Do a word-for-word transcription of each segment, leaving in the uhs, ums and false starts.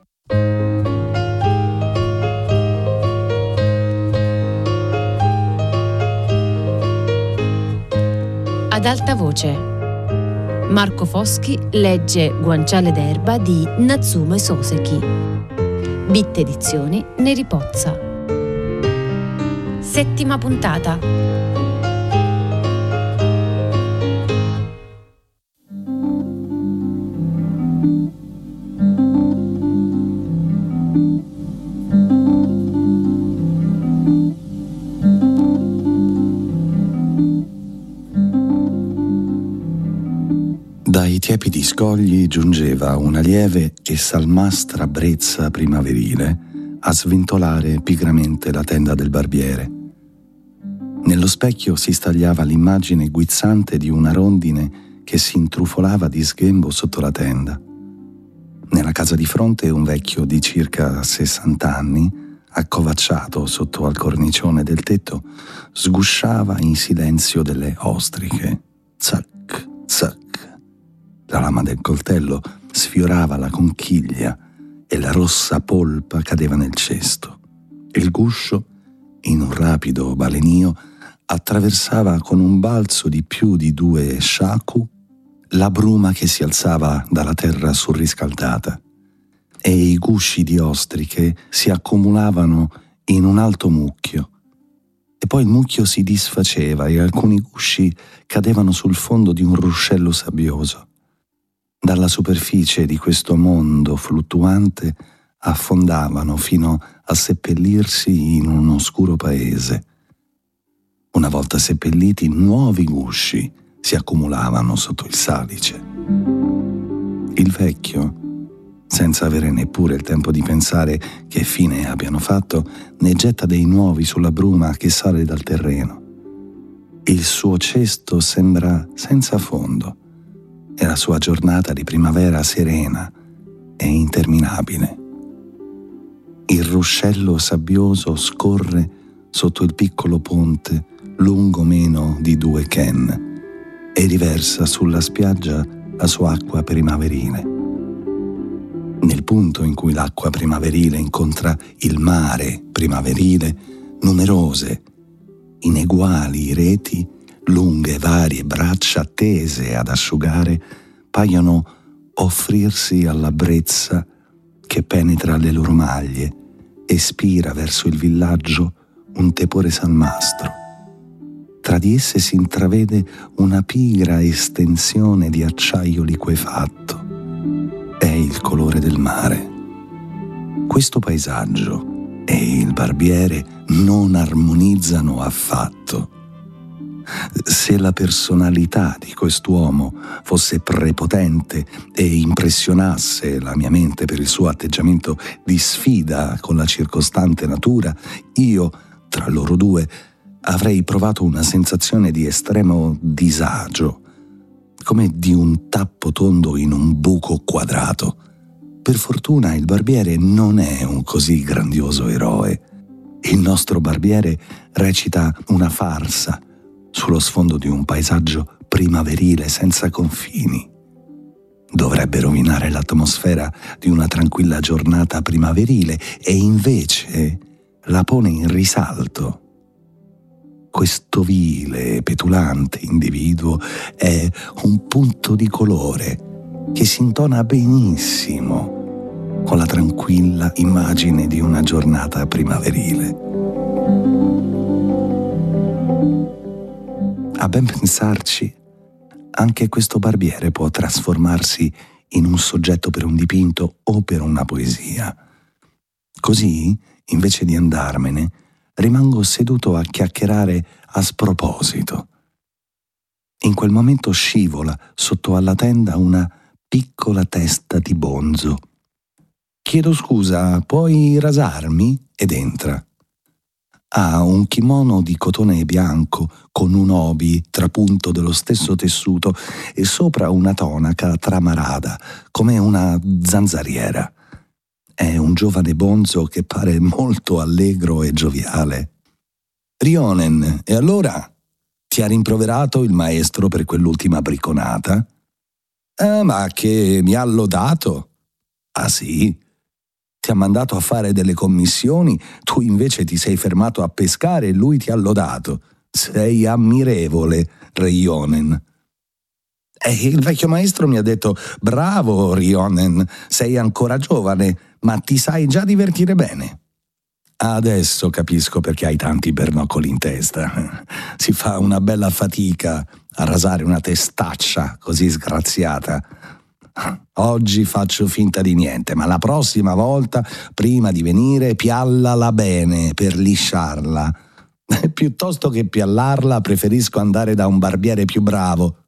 Ad alta voce. Marco Foschi legge Guanciale d'erba di Natsume Soseki. Bit Edizioni Neri Pozza. Settima puntata. Dai tiepidi scogli giungeva una lieve e salmastra brezza primaverile a sventolare pigramente la tenda del barbiere. Nello specchio si stagliava l'immagine guizzante di una rondine che si intrufolava di sghembo sotto la tenda. Nella casa di fronte un vecchio di circa sessanta anni, accovacciato sotto al cornicione del tetto, sgusciava in silenzio delle ostriche. Zac, zac. La lama del coltello sfiorava la conchiglia e la rossa polpa cadeva nel cesto. Il guscio, in un rapido balenio, attraversava con un balzo di più di due shaku la bruma che si alzava dalla terra surriscaldata, e i gusci di ostriche si accumulavano in un alto mucchio. E poi il mucchio si disfaceva e alcuni gusci cadevano sul fondo di un ruscello sabbioso. Dalla superficie di questo mondo fluttuante affondavano fino a seppellirsi in un oscuro paese. Una volta seppelliti, nuovi gusci si accumulavano sotto il salice. Il vecchio, senza avere neppure il tempo di pensare che fine abbiano fatto, ne getta dei nuovi sulla bruma che sale dal terreno. Il suo cesto sembra senza fondo e la sua giornata di primavera serena e interminabile. Il ruscello sabbioso scorre sotto il piccolo ponte lungo meno di due ken e riversa sulla spiaggia la sua acqua primaverile. Nel punto in cui l'acqua primaverile incontra il mare primaverile, numerose, ineguali reti, lunghe varie braccia tese ad asciugare, paiono offrirsi alla brezza che penetra le loro maglie e spira verso il villaggio un tepore salmastro. Tra di esse si intravede una pigra estensione di acciaio liquefatto. È il colore del mare. Questo paesaggio e il barbiere non armonizzano affatto. Se la personalità di quest'uomo fosse prepotente e impressionasse la mia mente per il suo atteggiamento di sfida con la circostante natura, io, tra loro due, avrei provato una sensazione di estremo disagio, come di un tappo tondo in un buco quadrato. Per fortuna il barbiere non è un così grandioso eroe. Il nostro barbiere recita una farsa sullo sfondo di un paesaggio primaverile senza confini. Dovrebbe rovinare l'atmosfera di una tranquilla giornata primaverile e invece la pone in risalto. Questo vile e petulante individuo è un punto di colore che si intona benissimo con la tranquilla immagine di una giornata primaverile. A ben pensarci, anche questo barbiere può trasformarsi in un soggetto per un dipinto o per una poesia. Così, invece di andarmene, rimango seduto a chiacchierare a sproposito. In quel momento scivola sotto alla tenda una piccola testa di bonzo. «Chiedo scusa, puoi rasarmi?» ed entra. Ha un kimono di cotone bianco con un obi trapunto dello stesso tessuto e sopra una tonaca tramarada, come una zanzariera. È un giovane bonzo che pare molto allegro e gioviale. «Rionen, e allora? Ti ha rimproverato il maestro per quell'ultima bricconata?» «Ah, ma che mi ha lodato?» «Ah sì? ti ha mandato a fare delle commissioni, tu invece ti sei fermato a pescare e lui ti ha lodato. Sei ammirevole, Reionen. E il vecchio maestro mi ha detto: bravo, Reionen, sei ancora giovane, ma ti sai già divertire bene. Adesso capisco perché hai tanti bernoccoli in testa. Si fa una bella fatica a rasare una testaccia così sgraziata. Oggi faccio finta di niente, ma la prossima volta, prima di venire, piallala bene per lisciarla. Piuttosto che piallarla, preferisco andare da un barbiere più bravo.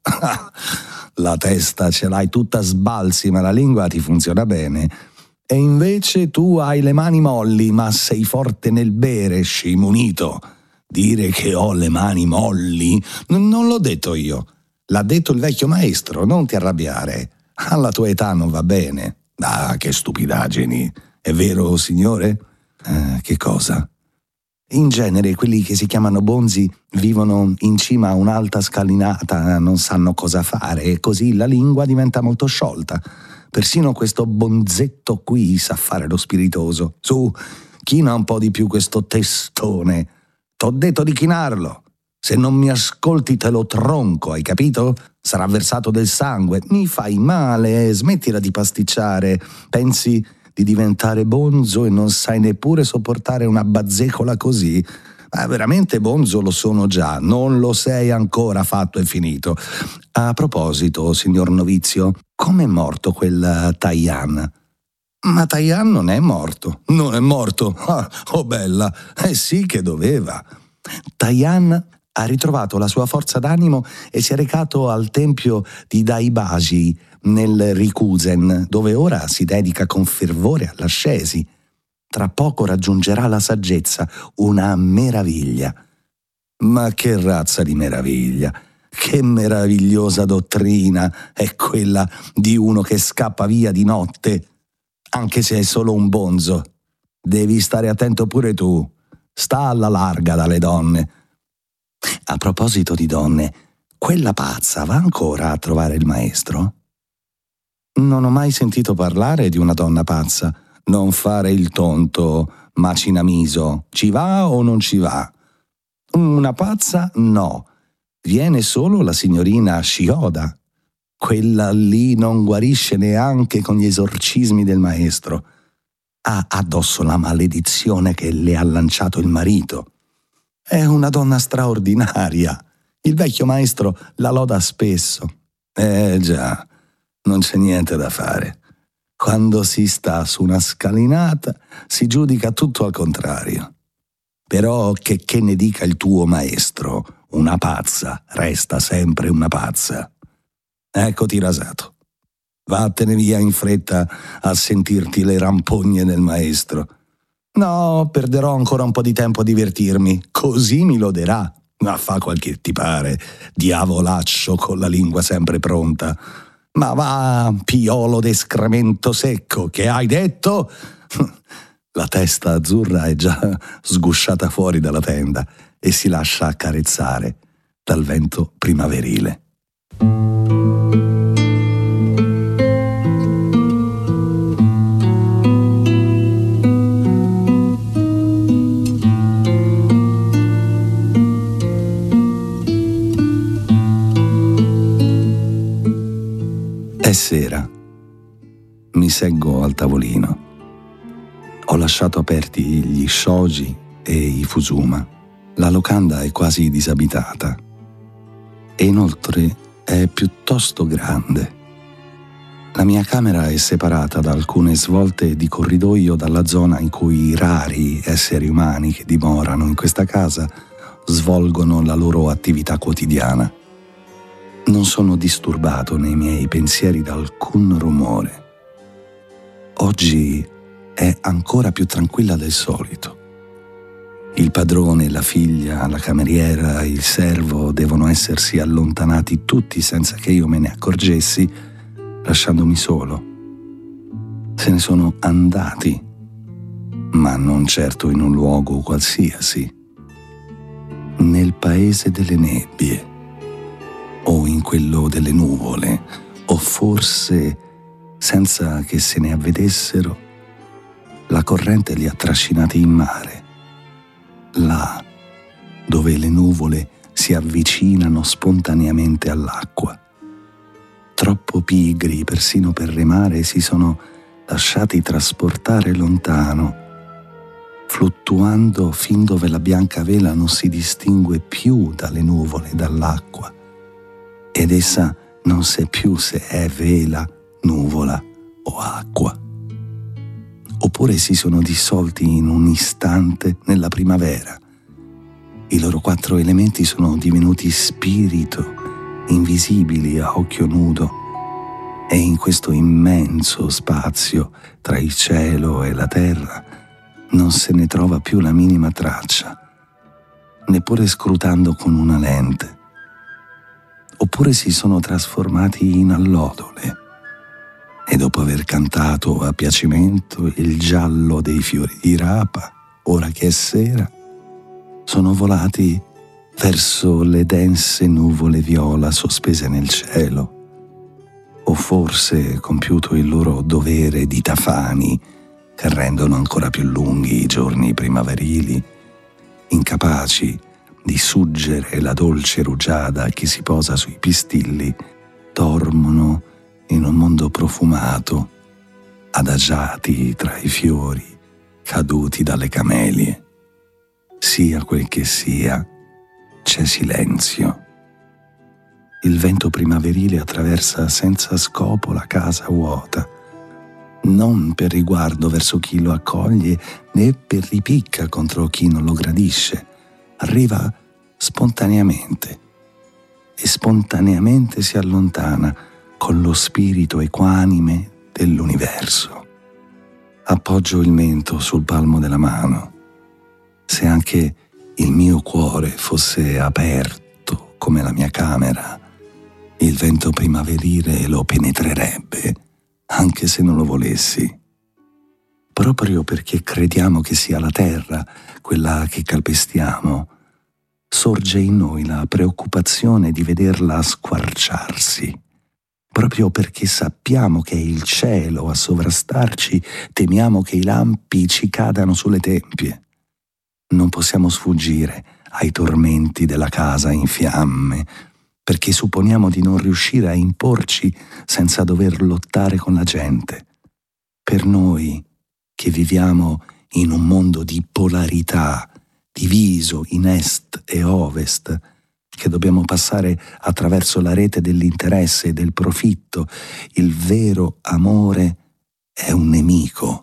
La testa ce l'hai tutta sbalzi, ma la lingua ti funziona bene. E invece tu hai le mani molli, ma sei forte nel bere, scimunito. Dire che ho le mani molli? N- non l'ho detto io. L'ha detto il vecchio maestro, non ti arrabbiare. Alla tua età non va bene. Ah, che stupidaggini. È vero, signore? Eh, che cosa? In genere quelli che si chiamano bonzi vivono in cima a un'alta scalinata, non sanno cosa fare e così la lingua diventa molto sciolta. Persino questo bonzetto qui sa fare lo spiritoso. Su, china un po' di più questo testone. T'ho detto di chinarlo. Se non mi ascolti te lo tronco, hai capito? Sarà versato del sangue. Mi fai male, smettila di pasticciare. Pensi di diventare bonzo e non sai neppure sopportare una bazzecola così? Ma veramente bonzo lo sono già, non lo sei ancora fatto e finito. A proposito, signor novizio, com'è morto quel Taiyan? Ma Taiyan non è morto. Non è morto? Ah, oh bella, eh sì che doveva. Taiyan ha ritrovato la sua forza d'animo e si è recato al tempio di Daibaji nel Rikuzen, dove ora si dedica con fervore all'ascesi. Tra poco raggiungerà la saggezza, una meraviglia. Ma che razza di meraviglia! Che meravigliosa dottrina è quella di uno che scappa via di notte, anche se è solo un bonzo. Devi stare attento pure tu. Sta alla larga dalle donne. A proposito di donne, quella pazza va ancora a trovare il maestro? Non ho mai sentito parlare di una donna pazza. Non fare il tonto, Machinamiso. Ci va o non ci va? Una pazza no. Viene solo la signorina Shioda. Quella lì non guarisce neanche con gli esorcismi del maestro. Ha addosso la maledizione che le ha lanciato il marito. È una donna straordinaria. Il vecchio maestro la loda spesso. Eh già, non c'è niente da fare. Quando si sta su una scalinata si giudica tutto al contrario. Però che, che ne dica il tuo maestro, una pazza resta sempre una pazza. Eccoti rasato. Vattene via in fretta a sentirti le rampogne del maestro. No, perderò ancora un po' di tempo a divertirmi, così mi loderà. Ma fa quel che ti pare, diavolaccio con la lingua sempre pronta. Ma va, piolo d'escremento secco, che hai detto? La testa azzurra è già sgusciata fuori dalla tenda e si lascia accarezzare dal vento primaverile. È sera. Mi seggo al tavolino. Ho lasciato aperti gli shoji e i fusuma. La locanda è quasi disabitata e inoltre è piuttosto grande. La mia camera è separata da alcune svolte di corridoio dalla zona in cui i rari esseri umani che dimorano in questa casa svolgono la loro attività quotidiana. Non sono disturbato nei miei pensieri da alcun rumore. Oggi è ancora più tranquilla del solito. Il padrone, la figlia, la cameriera, il servo devono essersi allontanati tutti senza che io me ne accorgessi, lasciandomi solo. Se ne sono andati, ma non certo in un luogo qualsiasi. Nel paese delle nebbie, o in quello delle nuvole, o forse, senza che se ne avvedessero, la corrente li ha trascinati in mare, là dove le nuvole si avvicinano spontaneamente all'acqua. Troppo pigri persino per remare, si sono lasciati trasportare lontano, fluttuando fin dove la bianca vela non si distingue più dalle nuvole e dall'acqua, ed essa non sa più se è vela, nuvola o acqua. Oppure si sono dissolti in un istante nella primavera. I loro quattro elementi sono divenuti spirito, invisibili a occhio nudo, e in questo immenso spazio tra il cielo e la terra non se ne trova più la minima traccia, neppure scrutando con una lente. Oppure si sono trasformati in allodole, e dopo aver cantato a piacimento il giallo dei fiori di rapa, ora che è sera, sono volati verso le dense nuvole viola sospese nel cielo, o forse compiuto il loro dovere di tafani che rendono ancora più lunghi i giorni primaverili, incapaci di suggere la dolce rugiada che si posa sui pistilli, dormono in un mondo profumato, adagiati tra i fiori caduti dalle camelie. Sia quel che sia, c'è silenzio. Il vento primaverile attraversa senza scopo la casa vuota, non per riguardo verso chi lo accoglie né per ripicca contro chi non lo gradisce. Arriva spontaneamente e spontaneamente si allontana con lo spirito equanime dell'universo. Appoggio il mento sul palmo della mano. Se anche il mio cuore fosse aperto come la mia camera, il vento primaverile lo penetrerebbe, anche se non lo volessi. Proprio perché crediamo che sia la terra quella che calpestiamo, sorge in noi la preoccupazione di vederla squarciarsi. Proprio perché sappiamo che è il cielo a sovrastarci, temiamo che i lampi ci cadano sulle tempie. Non possiamo sfuggire ai tormenti della casa in fiamme, perché supponiamo di non riuscire a imporci senza dover lottare con la gente. Per noi, che viviamo in un mondo di polarità, diviso in est e ovest, che dobbiamo passare attraverso la rete dell'interesse e del profitto, il vero amore è un nemico.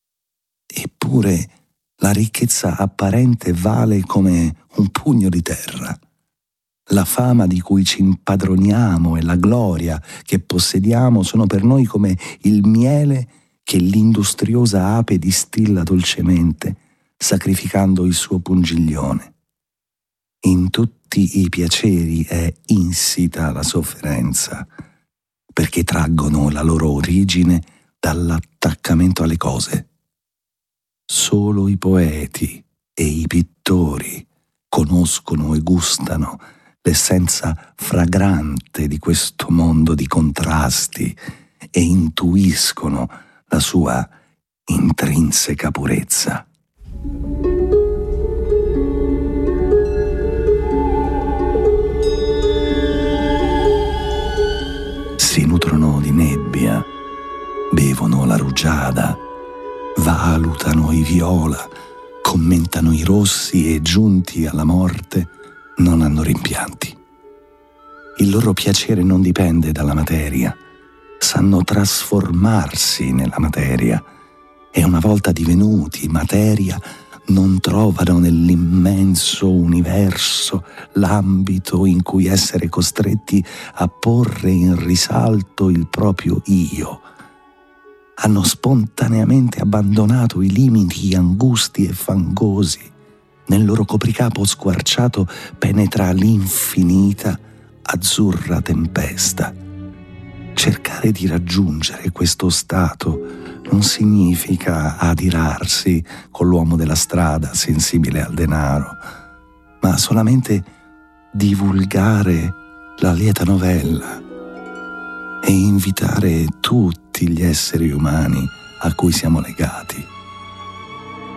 Eppure la ricchezza apparente vale come un pugno di terra. La fama di cui ci impadroniamo e la gloria che possediamo sono per noi come il miele che l'industriosa ape distilla dolcemente, sacrificando il suo pungiglione. In tutti i piaceri è insita la sofferenza, perché traggono la loro origine dall'attaccamento alle cose. Solo i poeti e i pittori conoscono e gustano l'essenza fragrante di questo mondo di contrasti e intuiscono la sua intrinseca purezza. Si nutrono di nebbia, bevono la rugiada, valutano i viola, commentano i rossi e giunti alla morte non hanno rimpianti. Il loro piacere non dipende dalla materia, sanno trasformarsi nella materia e una volta divenuti materia non trovano nell'immenso universo l'ambito in cui essere costretti a porre in risalto il proprio io. Hanno spontaneamente abbandonato i limiti angusti e fangosi. Nel loro copricapo squarciato penetra l'infinita azzurra tempesta. Cercare di raggiungere questo stato non significa adirarsi con l'uomo della strada sensibile al denaro, ma solamente divulgare la lieta novella e invitare tutti gli esseri umani a cui siamo legati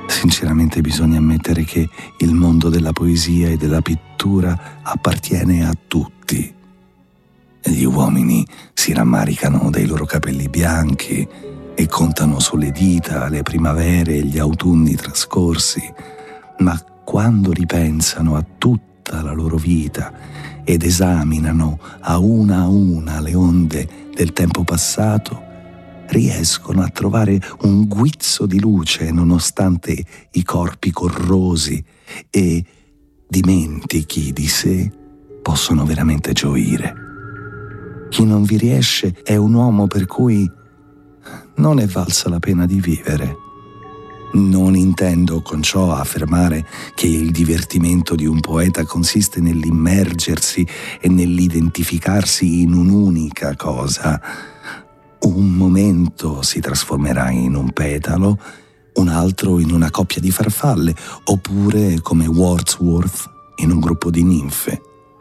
Sinceramente bisogna ammettere che il mondo della poesia e della pittura appartiene a tutti. Gli uomini si rammaricano dei loro capelli bianchi e contano sulle dita le primavere e gli autunni trascorsi, ma quando ripensano a tutta la loro vita ed esaminano a una a una le onde del tempo passato, riescono a trovare un guizzo di luce nonostante i corpi corrosi e, dimentichi di sé, possono veramente gioire. Chi non vi riesce è un uomo per cui non è valsa la pena di vivere. Non intendo con ciò affermare che il divertimento di un poeta consiste nell'immergersi e nell'identificarsi in un'unica cosa. Un momento si trasformerà in un petalo, un altro in una coppia di farfalle, oppure, come Wordsworth, in un gruppo di ninfe.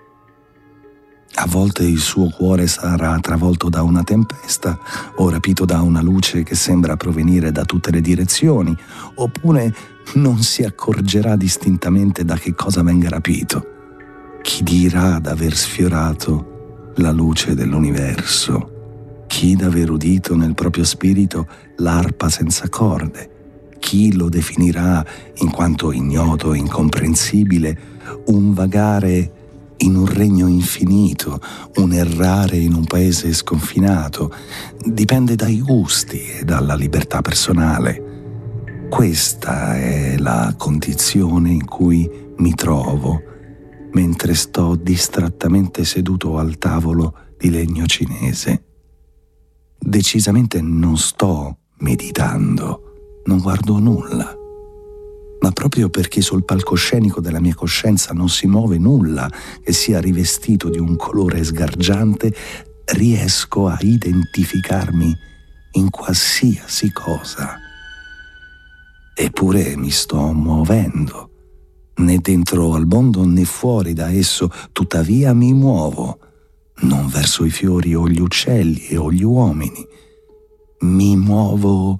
A volte il suo cuore sarà travolto da una tempesta o rapito da una luce che sembra provenire da tutte le direzioni, oppure non si accorgerà distintamente da che cosa venga rapito. Chi dirà d'aver sfiorato la luce dell'universo? Chi d'aver udito nel proprio spirito l'arpa senza corde? Chi lo definirà, in quanto ignoto e incomprensibile, un vagare in un regno infinito, un errare in un paese sconfinato? Dipende dai gusti e dalla libertà personale. Questa è la condizione in cui mi trovo mentre sto distrattamente seduto al tavolo di legno cinese. Decisamente non sto meditando, non guardo nulla. Ma proprio perché sul palcoscenico della mia coscienza non si muove nulla che sia rivestito di un colore sgargiante, riesco a identificarmi in qualsiasi cosa. Eppure mi sto muovendo, né dentro al mondo né fuori da esso, tuttavia mi muovo, non verso i fiori o gli uccelli o gli uomini. Mi muovo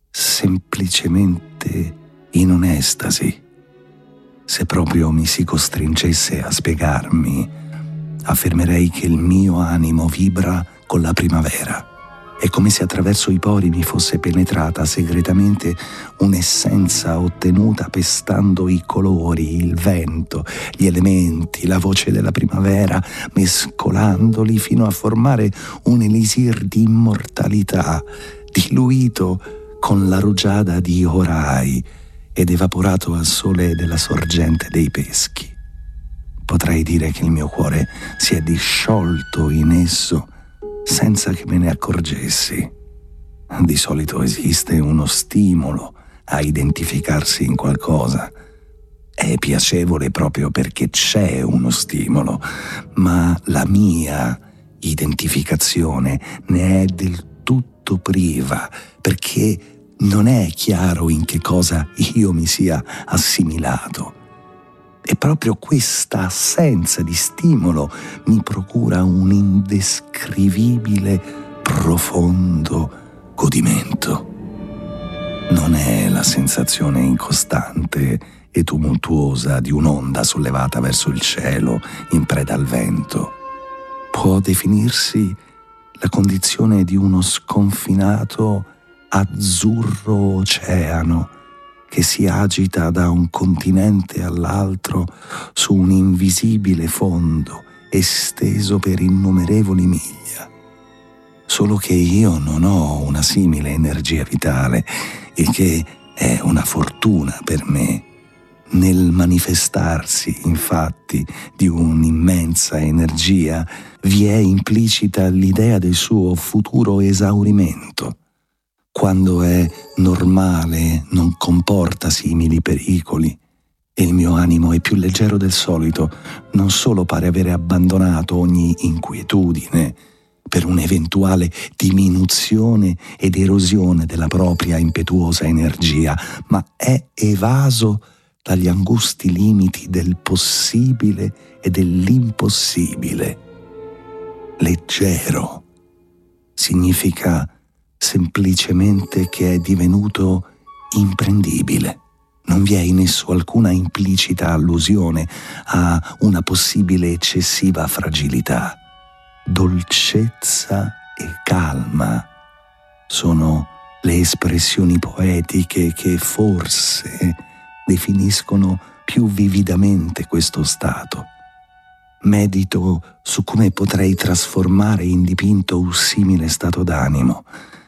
semplicemente in un'estasi. Se proprio mi si costringesse a spiegarmi, affermerei che il mio animo vibra con la primavera. È come se attraverso i pori mi fosse penetrata segretamente un'essenza ottenuta pestando i colori, il vento, gli elementi, la voce della primavera, mescolandoli fino a formare un elisir di immortalità, diluito con la rugiada di Horai ed evaporato al sole della sorgente dei peschi. Potrei dire che il mio cuore si è disciolto in esso senza che me ne accorgessi. Di solito esiste uno stimolo a identificarsi in qualcosa. È piacevole proprio perché c'è uno stimolo, ma la mia identificazione ne è del tutto priva, perché non è chiaro in che cosa io mi sia assimilato. E proprio questa assenza di stimolo mi procura un indescrivibile, profondo godimento. Non è la sensazione incostante e tumultuosa di un'onda sollevata verso il cielo in preda al vento. Può definirsi la condizione di uno sconfinato azzurro oceano che si agita da un continente all'altro su un invisibile fondo esteso per innumerevoli miglia. Solo che io non ho una simile energia vitale, il che è una fortuna per me. Nel manifestarsi, infatti, di un'immensa energia vi è implicita l'idea del suo futuro esaurimento. Quando è normale non comporta simili pericoli e il mio animo è più leggero del solito, non solo pare avere abbandonato ogni inquietudine per un'eventuale diminuzione ed erosione della propria impetuosa energia, ma è evaso dagli angusti limiti del possibile e dell'impossibile. Leggero significa semplicemente che è divenuto imprendibile, Non vi è in esso alcuna implicita allusione a una possibile eccessiva fragilità. Dolcezza e calma sono le espressioni poetiche che forse definiscono più vividamente questo stato. Medito su come potrei trasformare in dipinto un simile stato d'animo.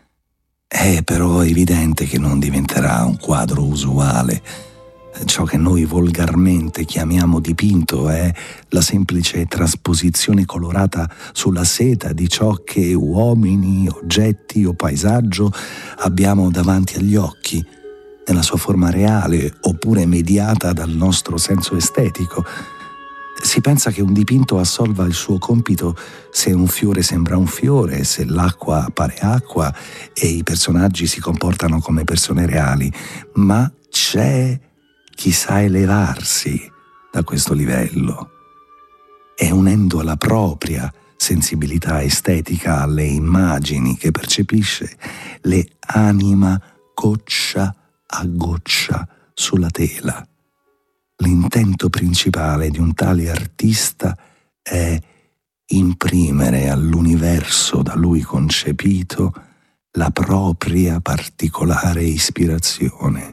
È però evidente che non diventerà un quadro usuale. Ciò che noi volgarmente chiamiamo dipinto è la semplice trasposizione colorata sulla seta di ciò che uomini, oggetti o paesaggio abbiamo davanti agli occhi, nella sua forma reale oppure mediata dal nostro senso estetico. Si pensa che un dipinto assolva il suo compito se un fiore sembra un fiore, se l'acqua appare acqua e i personaggi si comportano come persone reali, ma c'è chi sa elevarsi da questo livello e unendo la propria sensibilità estetica alle immagini che percepisce, le anima goccia a goccia sulla tela. L'intento principale di un tale artista è imprimere all'universo da lui concepito la propria particolare ispirazione.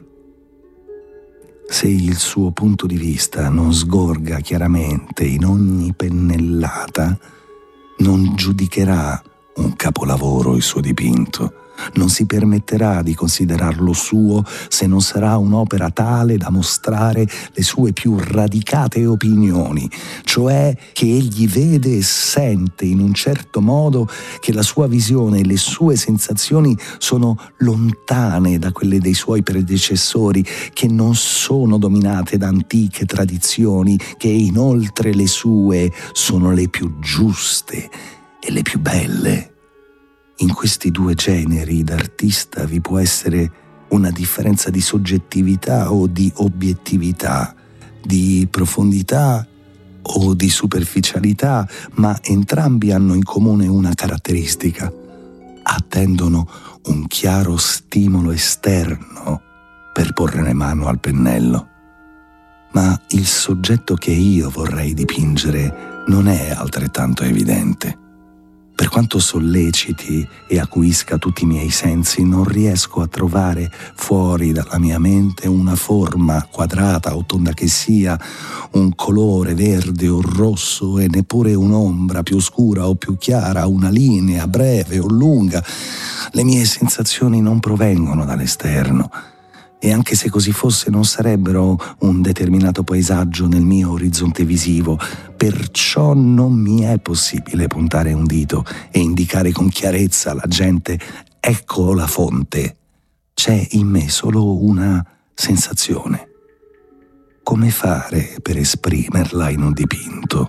Se il suo punto di vista non sgorga chiaramente in ogni pennellata, non giudicherà un capolavoro il suo dipinto. Non si permetterà di considerarlo suo se non sarà un'opera tale da mostrare le sue più radicate opinioni, cioè che egli vede e sente in un certo modo che la sua visione e le sue sensazioni sono lontane da quelle dei suoi predecessori, che non sono dominate da antiche tradizioni, che inoltre le sue sono le più giuste e le più belle. In questi due generi d'artista vi può essere una differenza di soggettività o di obiettività, di profondità o di superficialità, ma entrambi hanno in comune una caratteristica: attendono un chiaro stimolo esterno per porre mano al pennello. Ma il soggetto che io vorrei dipingere non è altrettanto evidente. Per quanto solleciti e acuisca tutti i miei sensi, non riesco a trovare fuori dalla mia mente una forma, quadrata o tonda che sia, un colore verde o rosso e neppure un'ombra più scura o più chiara, una linea breve o lunga. Le mie sensazioni non provengono dall'esterno. E anche se così fosse, non sarebbero un determinato paesaggio nel mio orizzonte visivo. Perciò non mi è possibile puntare un dito e indicare con chiarezza alla gente: ecco la fonte. C'è in me solo una sensazione. Come fare per esprimerla in un dipinto?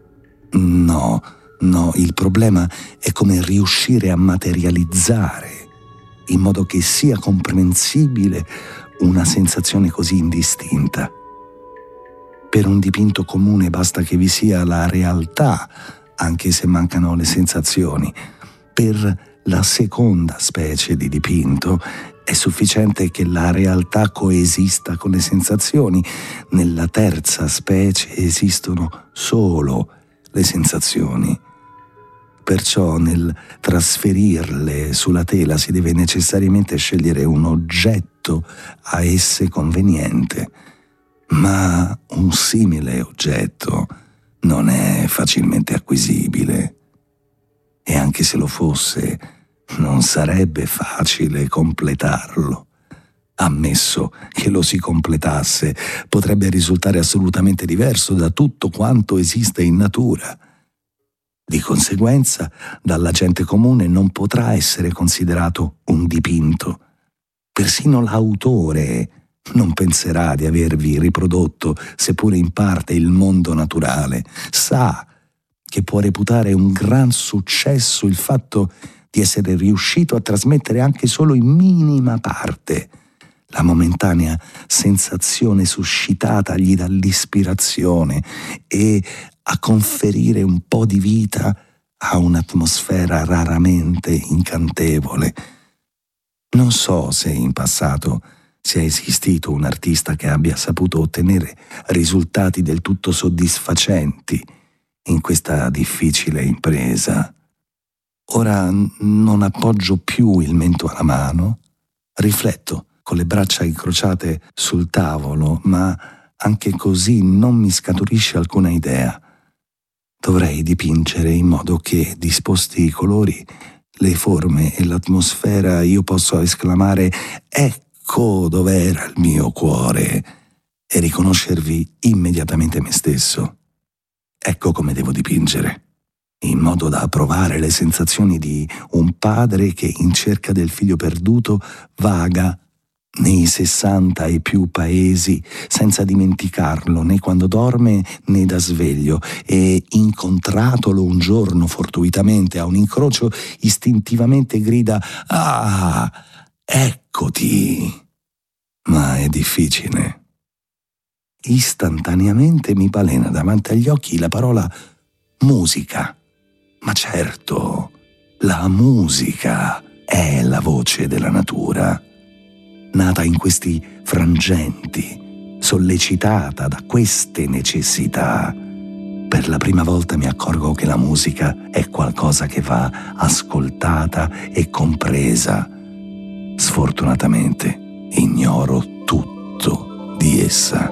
No, no, il problema è come riuscire a materializzare in modo che sia comprensibile una sensazione così indistinta. Per un dipinto comune basta che vi sia la realtà, anche se mancano le sensazioni. Per la seconda specie di dipinto è sufficiente che la realtà coesista con le sensazioni. Nella terza specie esistono solo le sensazioni. Perciò nel trasferirle sulla tela si deve necessariamente scegliere un oggetto a esse conveniente, ma un simile oggetto non è facilmente acquisibile e anche se lo fosse non sarebbe facile completarlo. Ammesso che lo si completasse, potrebbe risultare assolutamente diverso da tutto quanto esiste in natura. Di conseguenza, dalla gente comune non potrà essere considerato un dipinto. Persino l'autore non penserà di avervi riprodotto, seppure in parte, il mondo naturale. Sa che può reputare un gran successo il fatto di essere riuscito a trasmettere anche solo in minima parte la momentanea sensazione suscitatagli dall'ispirazione e a conferire un po' di vita a un'atmosfera raramente incantevole. Non so se in passato se è esistito un artista che abbia saputo ottenere risultati del tutto soddisfacenti in questa difficile impresa. Ora non appoggio più il mento alla mano, rifletto con le braccia incrociate sul tavolo, ma anche così non mi scaturisce alcuna idea. Dovrei dipingere in modo che, disposti i colori, le forme e l'atmosfera, io posso esclamare «Ecco dov'era il mio cuore» e riconoscervi immediatamente me stesso. Ecco come devo dipingere, in modo da provare le sensazioni di un padre che in cerca del figlio perduto vaga nei sessanta e più paesi senza dimenticarlo né quando dorme né da sveglio, e incontratolo un giorno fortuitamente a un incrocio istintivamente grida «Ah, eccoti!» Ma è difficile. Istantaneamente mi balena davanti agli occhi la parola musica. Ma certo, la musica è la voce della natura, nata in questi frangenti, sollecitata da queste necessità. Per la prima volta mi accorgo che la musica è qualcosa che va ascoltata e compresa. Sfortunatamente ignoro tutto di essa.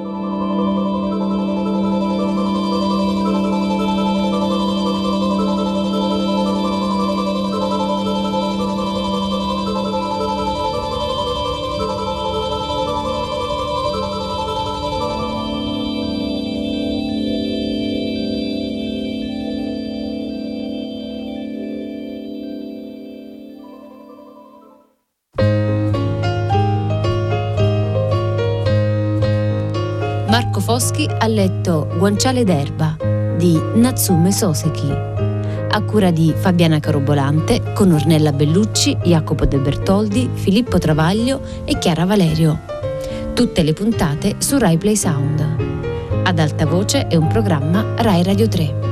Marco Foschi ha letto Guanciale d'erba di Natsume Soseki, a cura di Fabiana Carobolante, con Ornella Bellucci, Jacopo De Bertoldi, Filippo Travaglio e Chiara Valerio. Tutte le puntate su Rai Play Sound. Ad alta voce è un programma Rai Radio tre.